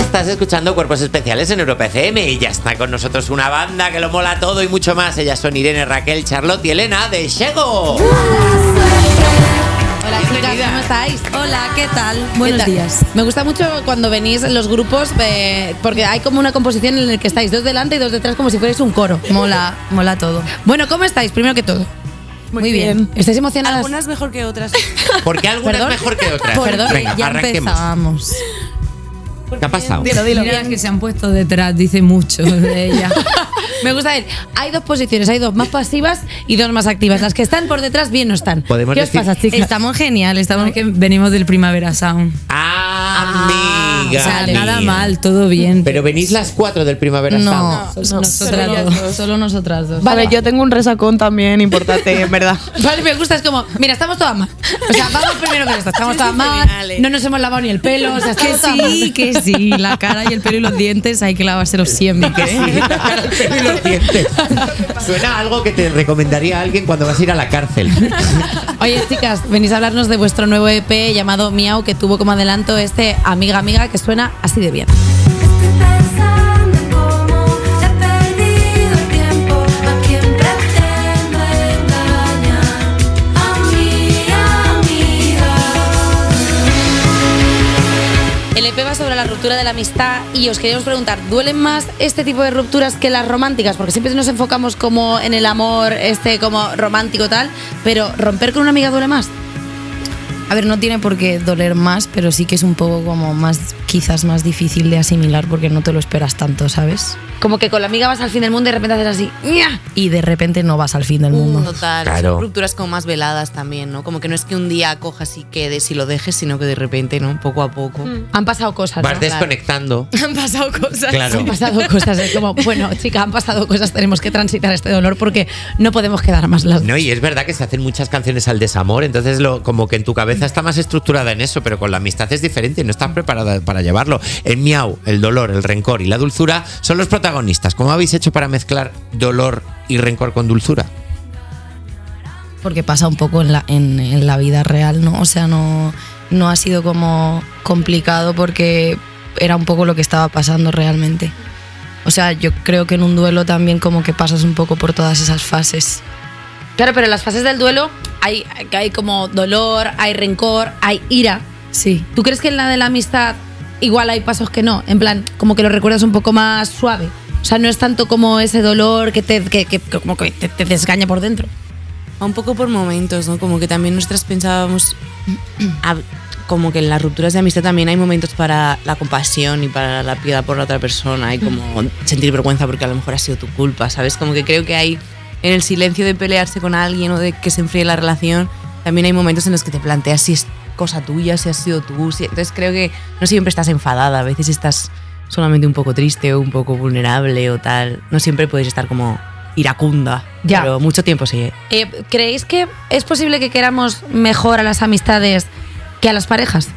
Estás escuchando Cuerpos Especiales en Europa FM y ya está con nosotros una banda que lo mola todo y mucho más. Ellas son Irene, Raquel, Charlotte y Elena de Shego. Hola chicas, ¿cómo estáis? Hola, ¿qué tal? Buenos días. Me gusta mucho cuando venís en los grupos porque hay como una composición en la que estáis dos delante y dos detrás como si fuerais un coro. Mola todo. Bueno, ¿cómo estáis? Primero que todo. Muy bien. ¿Estáis emocionadas? Algunas mejor que otras. ¿Por qué algunas ¿Perdón? mejor que otras? Perdón, Venga, ya arranquemos. empezamos. ¿Qué ha pasado? Dilo. Mira que se han puesto detrás, dice mucho de ella. Me gusta ver. Hay dos posiciones, hay dos más pasivas y dos más activas. Las que están por detrás bien no están. Podemos ¿Qué os decir- pasa, chicas? Estamos genial, estamos que venimos del Primavera Sound. Amiga. O sea, mía. nada mal, todo bien. Pero venís las 4 del Primavera no, Sound. nosotras dos. Solo nosotras dos. Vale. Vale, yo tengo un resacón también importante, en verdad. Vale, me gusta, es como, mira, estamos todas mal. O sea, vamos primero con esto, estamos todas mal, no nos hemos lavado ni el pelo, o sea, estamos todas mal. Que sí, la cara y el pelo y los dientes hay que lavárselos siempre. Que sí, la cara, el pelo y los dientes. Suena a algo que te recomendaría a alguien cuando vas a ir a la cárcel. Oye, chicas, venís a hablarnos de vuestro nuevo EP llamado Miau, que tuvo como adelanto Amiga Amiga, que suena así de bien. Estoy pensando en cómo he perdido el tiempo, a quien pretendo engañar, a mi amiga. El EP va sobre la ruptura de la amistad y os queríamos preguntar, ¿duelen más este tipo de rupturas que las románticas? Porque siempre nos enfocamos como en el amor como romántico tal, pero ¿romper con una amiga duele más? A ver, no tiene por qué doler más, pero sí que es un poco como más, quizás más difícil de asimilar porque no te lo esperas tanto, ¿sabes? Como que con la amiga vas al fin del mundo y de repente haces así, ¡nya! Y de repente no vas al fin del mundo. Total, Claro. son rupturas como más veladas también, ¿no? Como que no es que un día cojas y quedes y lo dejes, sino que de repente, ¿no? Poco a poco. Han pasado cosas, Vas ¿no? desconectando. Han pasado cosas. Claro. Han pasado cosas, es como, bueno, chica, han pasado cosas, tenemos que transitar este dolor porque no podemos quedar más las dos. No, y es verdad que se hacen muchas canciones al desamor, entonces como que en tu cabeza está más estructurada en eso, pero con la amistad es diferente y no estás preparada para llevarlo. El miau, el dolor, el rencor y la dulzura son los protagonistas. ¿Cómo habéis hecho para mezclar dolor y rencor con dulzura? Porque pasa un poco en la vida real, ¿no? O sea, no ha sido como complicado porque era un poco lo que estaba pasando realmente. O sea, yo creo que en un duelo también como que pasas un poco por todas esas fases. Claro, pero en las fases del duelo hay como dolor, hay rencor, hay ira. Sí. ¿Tú crees que en la de la amistad igual hay pasos que no? En plan, como que lo recuerdas un poco más suave. O sea, no es tanto como ese dolor que te desgaña por dentro. Va un poco por momentos, ¿no? Como que también nosotras pensábamos como que en las rupturas de amistad también hay momentos para la compasión y para la piedad por la otra persona y como sentir vergüenza porque a lo mejor ha sido tu culpa, ¿sabes? Como que creo que hay en el silencio de pelearse con alguien o de que se enfríe la relación, también hay momentos en los que te planteas si es cosa tuya, si has sido tú. Entonces creo que no siempre estás enfadada, a veces estás solamente un poco triste o un poco vulnerable o tal. No siempre puedes estar como iracunda, Ya. pero mucho tiempo sí. ¿Creéis que es posible que queramos mejor a las amistades que a las parejas?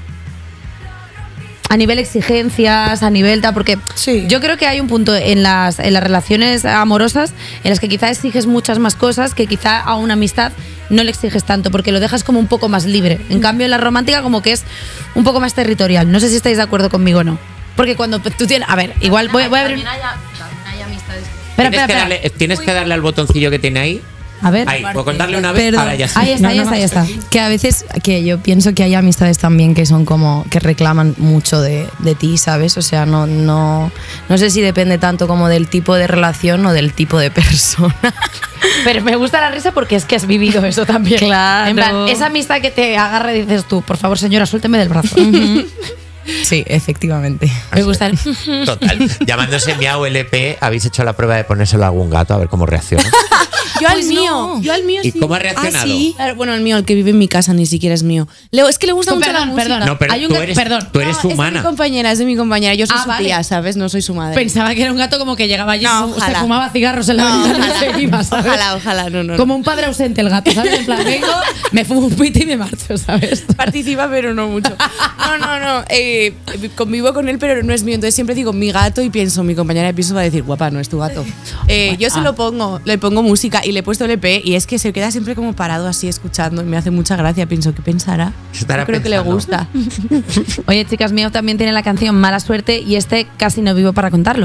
A nivel exigencias, a nivel tal, porque Sí. yo creo que hay un punto en las relaciones amorosas en las que quizá exiges muchas más cosas que quizá a una amistad no le exiges tanto, porque lo dejas como un poco más libre. En cambio, en la romántica como que es un poco más territorial. No sé si estáis de acuerdo conmigo o no. Porque cuando tú tienes... A ver, igual voy a abrir... También hay amistades. Espera. Tienes que darle al botoncillo que tiene ahí. A ver. Ahí, pues con darle una vez, Perdón. ahora ya sí. Ahí está. Que a veces, que yo pienso que hay amistades también que son como, que reclaman mucho de ti, ¿sabes? O sea, no sé si depende tanto como del tipo de relación o del tipo de persona. Pero me gusta la risa porque es que has vivido eso también. Claro. En plan, esa amistad que te agarra y dices tú, por favor, señora, suélteme del brazo. Sí, efectivamente. Me gusta el... Total. Llamándose Miau LP, habéis hecho la prueba de ponérselo a algún gato a ver cómo reacciona. Yo Pues no. yo al mío ¿Y sí. cómo ha reaccionado? Ah, sí. Bueno, el mío, el que vive en mi casa, ni siquiera es mío. Es que le gusta mucho la música. Perdón. No, pero Hay un tú gato- eres, perdón. tú eres No, su es de mi humana. compañera, es de mi compañera. Yo soy Ah, su vale. tía, ¿sabes? No soy su madre. Pensaba que era un gato como que llegaba allí, No, se ojalá. fumaba cigarros en la No, ventana y ojalá. se iba, ¿sabes? Ojalá, no. Como un padre ausente el gato, ¿sabes? En plan, vengo, me fumo un pito y me marcho, ¿sabes? Participa, pero no mucho. No. Convivo con él, pero no es mío. Entonces siempre digo mi gato y pienso, mi compañera de piso va a decir, guapa, no es tu gato. Yo se lo pongo, le pongo música y y le he puesto LP y es que se queda siempre como parado así escuchando y me hace mucha gracia. Pienso, ¿qué pensará? Estará Yo creo que le pensando. gusta. Oye, chicas, mío también tiene la canción Mala Suerte y este casi no vivo para contarlo.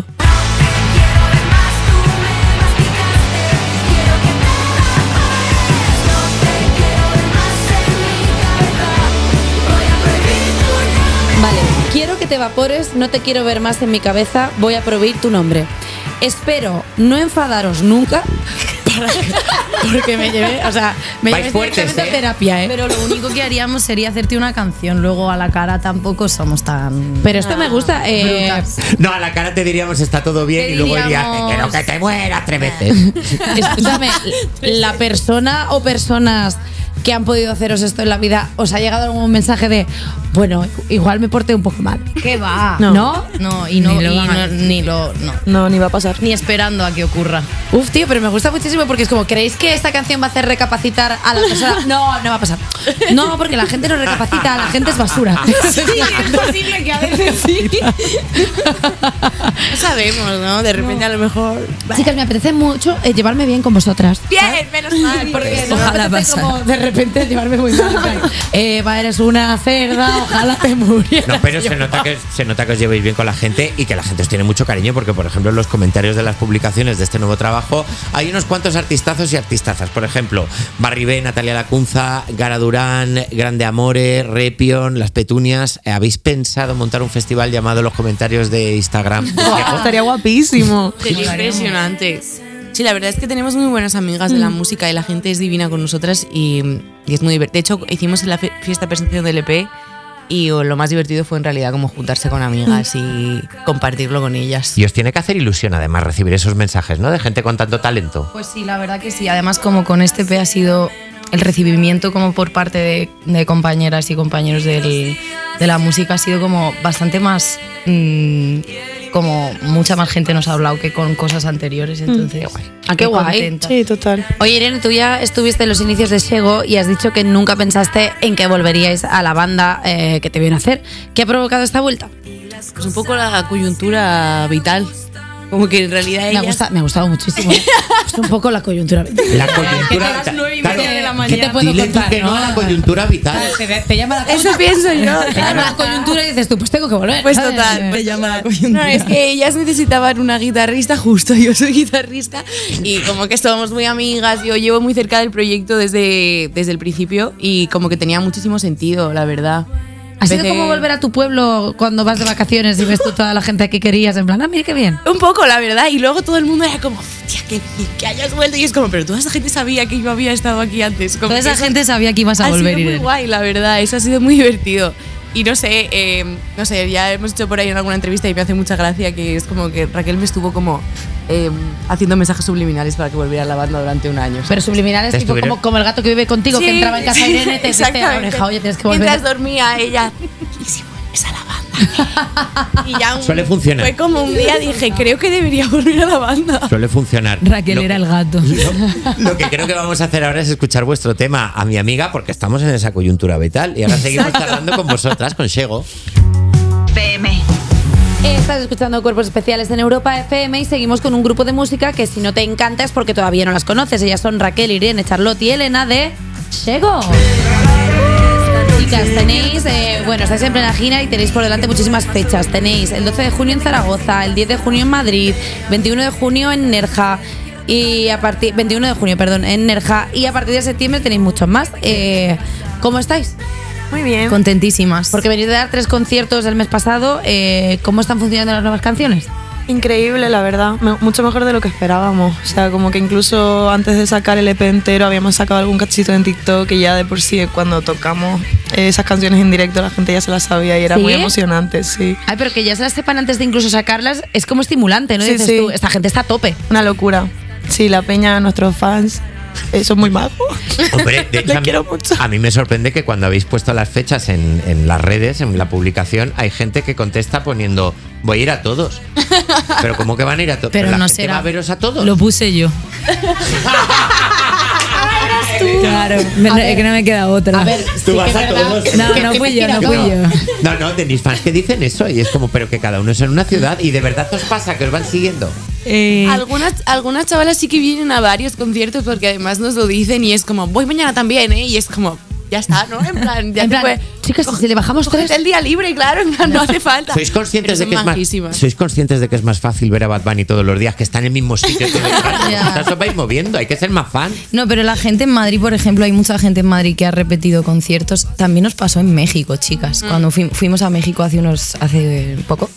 Vale, quiero que te evapores, no te quiero ver más en mi cabeza, voy a prohibir tu nombre. Espero no enfadaros nunca porque me llevé, o sea, me Vais llevé fuertes, directamente a terapia, ¿eh? Pero lo único que haríamos sería hacerte una canción. Luego a la cara tampoco somos tan. Pero esto me gusta. brutas. No, a la cara te diríamos está todo bien Te y luego dirías, diríamos- quiero que te mueras 3 veces. Escúchame, la persona o personas que han podido haceros esto en la vida, ¿os ha llegado algún mensaje de, bueno, igual me porté un poco mal? ¿Qué va? No. No, y no, Ni lo y van a- no- ni lo. No. No, ni va a pasar. Ni esperando a que ocurra. Uf, tío, pero me gusta muchísimo porque es como, ¿creéis que esta canción va a hacer recapacitar a la persona? No, no va a pasar. No, porque la gente no recapacita, la gente es basura. Sí, es posible que a veces sí. No sabemos, ¿no? De repente a lo mejor. Chicas, me apetece mucho llevarme bien con vosotras. Bien, menos mal. Porque no me Ojalá apetece pasa. como de repente llevarme muy mal. en plan, Eva, eres una cerda, ojalá te murieras. No, pero se nota que os llevéis bien con la gente y que la gente os tiene mucho cariño porque, por ejemplo, en los comentarios de las publicaciones de este nuevo trabajo hay unos cuantos artistazos y artistazas. Por ejemplo, Barribé, Natalia Lacunza, Gara Durán, Grande Amore, Repion, Las Petunias. ¿Habéis pensado montar un festival llamado Los Comentarios de Instagram? Estaría guapísimo. Sería impresionante. Sí, la verdad es que tenemos muy buenas amigas de la música y la gente es divina con nosotras y es muy divertido. De hecho, hicimos la fiesta de presentación del EP y lo más divertido fue en realidad como juntarse con amigas y compartirlo con ellas. Y os tiene que hacer ilusión, además, recibir esos mensajes, ¿no? De gente con tanto talento. Pues sí, la verdad que sí. Además, como con este EP ha sido el recibimiento como por parte de compañeras y compañeros de la música ha sido como bastante más... como mucha más gente nos ha hablado que con cosas anteriores, entonces... Ah, qué muy guay. contenta. Sí, total. Oye, Irene, tú ya estuviste en los inicios de Shego y has dicho que nunca pensaste en que volveríais a la banda que te vieron hacer. ¿Qué ha provocado esta vuelta? Pues un poco la coyuntura vital. Como que en realidad ellas... Me ha gustado muchísimo. Es un poco la coyuntura. La coyuntura. ¿Qué te puedo Dile tú contar, que no a la coyuntura vital. Te llama la Eso pienso yo. Te llama la coyuntura y dices tú, pues tengo que volver. Pues ¿sabes? total, pues llama la total. coyuntura. No, es que ellas necesitaban una guitarrista, justo yo soy guitarrista y como que somos muy amigas, yo llevo muy cerca del proyecto desde el principio y como que tenía muchísimo sentido, la verdad. ¿Ha sido Empecé- como volver a tu pueblo cuando vas de vacaciones y ves tú toda la gente que querías? En plan, mira qué bien. Un poco, la verdad, y luego todo el mundo era como, hostia, que hayas vuelto y es como, pero toda esa gente sabía que yo había estado aquí antes. Como Toda que esa eso gente sabía que ibas a ha volver, sido muy Irene. guay, la verdad, eso ha sido muy divertido. Y no sé, ya hemos hecho por ahí en alguna entrevista y me hace mucha gracia que es como que Raquel me estuvo como haciendo mensajes subliminales para que volviera a la banda durante un año. Pero subliminales, Te tipo estuvieron- como el gato que vive contigo, que Sí, entraba en casa de Irene, te decía a la exactamente. oreja, oye, tienes que volver. Mientras dormía ella, ¿y si vuelves a la banda? Y ya Suele funcionar. Fue como un día dije, creo que debería volver a la banda. Suele funcionar. Raquel Lo- era el gato. Lo que creo que vamos a hacer ahora es escuchar vuestro tema a mi amiga porque estamos en esa coyuntura vital y ahora seguimos charlando con vosotras, con Shego. Estás escuchando Cuerpos Especiales en Europa FM y seguimos con un grupo de música que si no te encanta es porque todavía no las conoces. Ellas son Raquel, Irene, Charlotte y Elena de Shego. Chicas, tenéis, estáis en plena gira y tenéis por delante muchísimas fechas. Tenéis el 12 de junio en Zaragoza, el 10 de junio en Madrid, 21 de junio en Nerja y 21 de junio, perdón, en Nerja y a partir de septiembre tenéis muchos más. ¿Cómo estáis? Muy bien. Contentísimas. Porque venís de dar 3 conciertos el mes pasado. ¿Cómo están funcionando las nuevas canciones? Increíble, la verdad. Mucho mejor de lo que esperábamos. O sea, como que incluso antes de sacar el EP entero habíamos sacado algún cachito en TikTok y ya de por sí cuando tocamos esas canciones en directo la gente ya se las sabía y era ¿Sí? muy emocionante, sí. Ay, pero que ya se las sepan antes de incluso sacarlas es como estimulante, ¿no? Sí, Dices sí. tú, esta gente está a tope. Una locura. Sí, la peña, nuestros fans, son muy majos. Hombre, de hecho, Les quiero mucho. a mí me sorprende que cuando habéis puesto las fechas en las redes, en la publicación, hay gente que contesta poniendo, voy a ir a todos. Pero ¿cómo que van a ir a todos? Pero la no gente será. va a veros a todos. Lo puse yo. Claro, es que no me queda otra. A ver, Tú sí vas que a es verdad todos. que No, te no fui yo, imaginas no fui todo. yo. No, tenéis fans que dicen eso y es como, pero que cada uno es en una ciudad y de verdad os pasa que os van siguiendo. Algunas chavalas sí que vienen a varios conciertos porque además nos lo dicen y es como, voy mañana también, ¿eh? Y es como, ya está, ¿no? En plan, ya En te plan, puede- chicas, si le bajamos Cógete 3. el día libre, claro, en plan, no hace falta. ¿Sois conscientes, Pero de que son es más, majísimas. ¿Sois conscientes de que es más fácil ver a Bad Bunny todos los días que está en el mismo sitio todo el rato? Ya. Vosotras os vais moviendo, hay que ser más fan. No, pero la gente en Madrid, por ejemplo, hay mucha gente en Madrid que ha repetido conciertos. También nos pasó en México, chicas. Cuando fuimos a México hace poco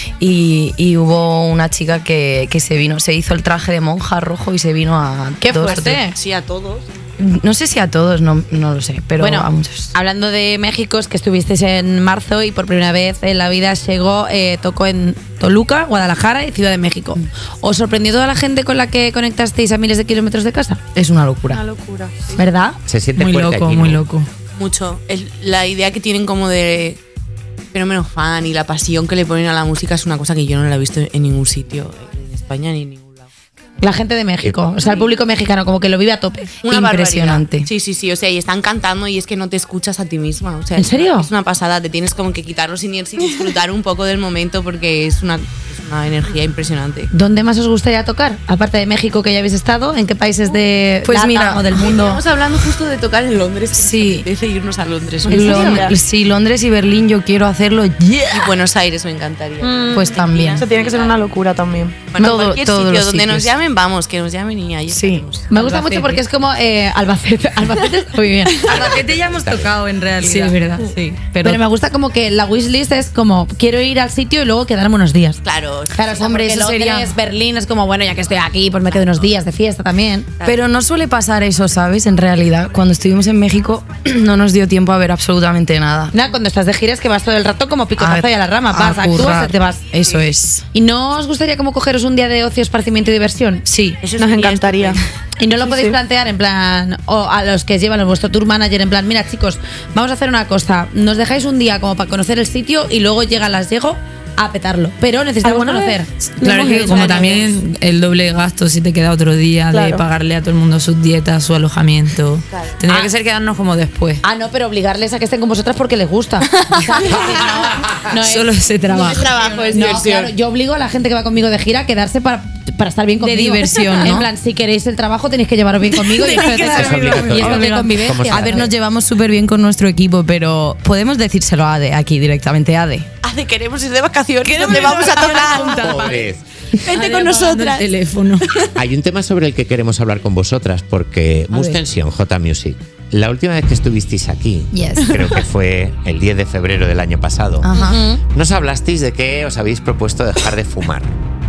y hubo una chica que se vino, se hizo el traje de monja rojo y se vino a ¡Qué dos o fuerte! tres. Sí, a todos. No sé si a todos, no lo sé, pero Bueno, a muchos. hablando de México, es que estuvisteis en marzo y por primera vez en la vida llegó, tocó en Toluca, Guadalajara y Ciudad de México. ¿Os sorprendió toda la gente con la que conectasteis a miles de kilómetros de casa? Es una locura. Una locura. ¿Verdad? Se siente Muy fuerte loco, aquí, muy ¿no? loco. Mucho. La idea que tienen como de fenómeno fan y la pasión que le ponen a la música es una cosa que yo no la he visto en ningún sitio, en España ni en ningún lado. La gente de México, o sea, el público mexicano como que lo vive a tope. Una Impresionante. barbaridad. Sí, o sea, y están cantando y es que no te escuchas a ti misma. O sea, ¿En serio? Es una pasada, te tienes como que quitar los in-ears y disfrutar un poco del momento porque es una energía impresionante. ¿Dónde más os gustaría tocar? Aparte de México, que ya habéis estado, ¿en qué países de Pues LATAM mira, o del mundo? Estamos hablando justo de tocar en Londres. que Sí. nos apetece irnos a Londres. Sí, Londres y Berlín yo quiero hacerlo. Y Buenos Aires me encantaría. Pues también. Eso tiene que ser una locura también. Bueno, Todo- cualquier todos sitio los donde nos sitios. llamen, vamos, que nos llamen y ahí Sí. estaremos. Me gusta Albacete. mucho porque es como Albacete. Albacete está muy bien. Albacete ya hemos tocado en realidad. Sí, es verdad. Sí, Pero me gusta como que la wishlist es como quiero ir al sitio y luego quedarme unos días. Claro, Claro, o sea, Hombre, porque eso Londres, sería- Berlín es como, bueno, ya que estoy aquí, pues me quedo unos días de fiesta también. Pero no suele pasar eso, ¿sabes? En realidad, cuando estuvimos en México no nos dio tiempo a ver absolutamente nada. Nada, cuando estás de gira es que vas todo el rato como picotazo y a la rama, vas, actúas currar. y te vas. Eso es. ¿Y no os gustaría como cogeros un día de ocio, esparcimiento y diversión? Sí. eso Nos sería encantaría. estupendo. Y no lo Sí, podéis sí. plantear en plan, o a los que llevan vuestro tour manager, en plan, mira chicos, vamos a hacer una cosa, nos dejáis un día como para conocer el sitio y luego llego a petarlo. Pero necesitamos ¿Alguna conocer. vez? Claro, es que como también el doble gasto si te queda otro día de Claro. pagarle a todo el mundo sus dietas, su alojamiento. Tendría que ser quedarnos como después. Ah, no, pero obligarles a que estén con vosotras porque les gusta. O sea, no es- Solo ese trabajo. No es trabajo, es No, diversión. claro, yo obligo a la gente que va conmigo de gira a quedarse para estar bien conmigo. diversión, ¿no? En plan, si queréis el trabajo tenéis que llevaros bien conmigo y esto es Es obligatorio. y esto es de ¿Cómo convivencia. se A ver, nos llevamos súper bien con nuestro equipo, pero podemos decírselo a Ade, aquí directamente, Ade. Hace, queremos ir de vacaciones, ¿dónde vamos a tocar? Pobres. Vente con nosotras. El teléfono. Hay un tema sobre el que queremos hablar con vosotras, porque Mustensión, J Music, la última vez que estuvisteis aquí, Yes. creo que fue el 10 de febrero del año pasado, Ajá. nos hablasteis de que os habéis propuesto dejar de fumar.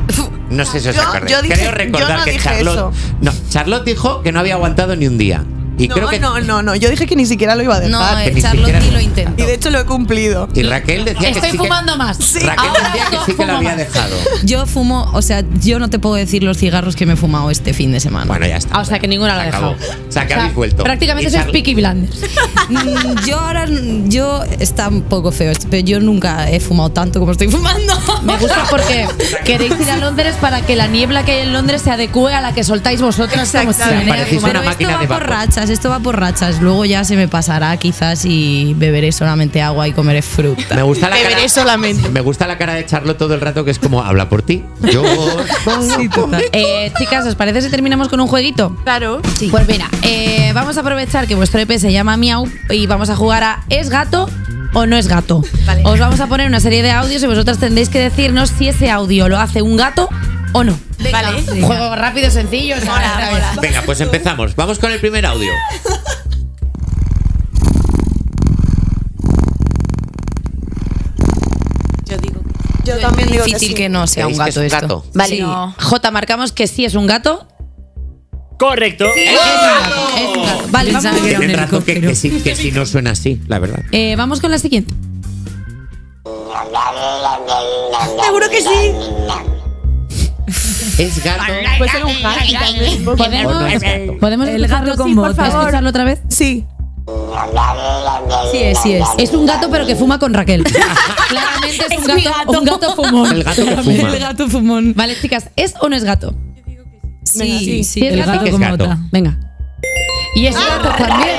No sé si os acordáis. yo dije- Creo recordar yo no que dije Charlotte. eso. No, Charlotte dijo que no había aguantado ni un día. Y creo que. no. Yo dije que ni siquiera lo iba a No, dejar. que ni Charlotte siquiera- ni lo intentó. Y de hecho lo he cumplido. Y Raquel decía que Estoy sí fumando más. que. Raquel Ahora decía que sí que fumo lo había más. dejado. Yo fumo, o sea, yo no te puedo decir los cigarros que me he fumado este fin de semana. Bueno, ya está. Ah, o sea, que ninguna la ha Se acabó. dejado. O sea, que habéis vuelto. Prácticamente Y sois Charlotte- Peaky Blinders. Yo está un poco feo esto, pero yo nunca he fumado tanto como estoy fumando. Me gusta porque queréis ir a Londres para que la niebla que hay en Londres se adecue a la que soltáis vosotras como si Exactamente. viniera a Parecéis fumar. una Pero máquina esto de va por vapor. rachas, esto va por rachas. Luego ya se me pasará quizás y beberé solamente agua y comeré fruta. Me gusta la Beberé cara. solamente. Me gusta la cara de Charlotte todo el rato, que es como habla por ti. Yo. Sí, total. Chicas, ¿os parece si terminamos con un jueguito? Claro. Pues mira, vamos a aprovechar que vuestro EP se llama Miau y vamos a jugar a ¿es gato o no es gato? Vale. Os vamos a poner una serie de audios y vosotras tendréis que decirnos si ese audio lo hace un gato o no. Vale. Juego rápido, sencillo. Mola, mola. Venga, pues empezamos. Vamos con el primer audio. Yo digo. Yo también digo Difícil que, que sí. no sea un ¿Creéis que gato es un esto. gato? Vale, Sí. J, marcamos que sí es un gato. Correcto. Es un gato, es un gato. Vale, Pensaba vamos, que era un Tienen razón que helicóptero. que sí no suena así, la verdad. vamos con la siguiente. Seguro que sí. Es gato. Puede ser un happy también. ¿Podemos, O no es gato. ¿podemos El escucharlo? gato con Sí, por botas. favor. ¿Escucharlo otra vez? Sí. Sí es, sí es. Es un gato pero que fuma con Raquel. Claramente es un gato fumón. El gato que fuma. El gato fumón. Vale, chicas, ¿es o no es gato? Sí, sí, ¿Sí es el gato? gato Sí que con es gato. bota. Venga. Y ese gato también.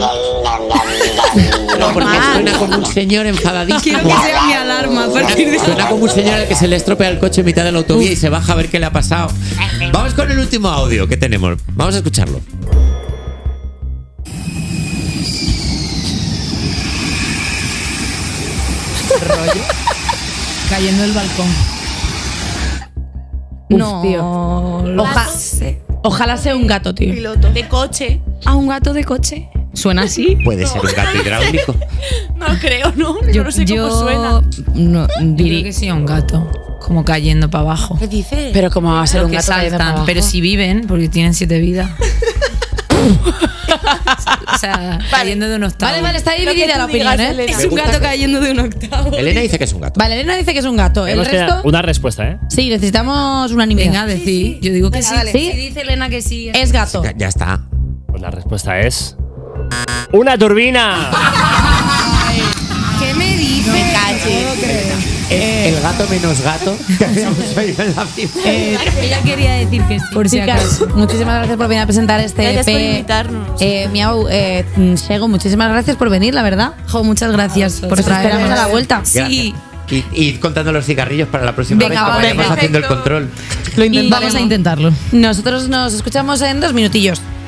No, porque suena como un señor enfadadísimo. Quiero que sea mi alarma a partir de Suena como un señor al que se le estropea el coche en mitad de la autovía y se baja a ver qué le ha pasado. Vamos con el último audio que tenemos. Vamos a escucharlo. Cayendo del balcón. No, tío. Ojalá sea un gato, tío. De coche. a un gato de coche. ¿Suena así? Puede ser un gato hidráulico. No creo, ¿no? Yo no sé cómo suena. No, Diría que sí, un gato. Como cayendo para abajo. ¿Qué dices? Pero como va a ser Los un que gato cayendo para saltan, abajo. pero si viven, porque tienen 7 vidas. O sea, cayendo de un octavo. Vale, está dividida la opinión, ¿eh? Es un gato cayendo de un octavo. Elena dice que es un gato. Vale, Elena dice que es un gato. El Tenemos que dar resto. una respuesta, ¿eh? Sí, necesitamos unanimidad. Venga, decir. Yo digo que sí. ¿Sí? Si dice Elena que sí. Es gato. Ya está. Pues la respuesta es. ¡Una turbina! ¿Qué me dices? Es el gato menos gato que habíamos oído en la vida. Ella quería decir que sí. Por si Chicas, acaso. muchísimas gracias por venir a presentar este Gracias por EP. invitarnos. Miau, Sego, muchísimas gracias por venir, la verdad. Jo, muchas gracias por Os esperamos traerme a la vuelta. Sí. Y id contando los cigarrillos para la próxima Venga, vez que vale, vayamos haciendo el perfecto. control. Lo Vamos a intentarlo. Nosotros nos escuchamos en 2 minutillos.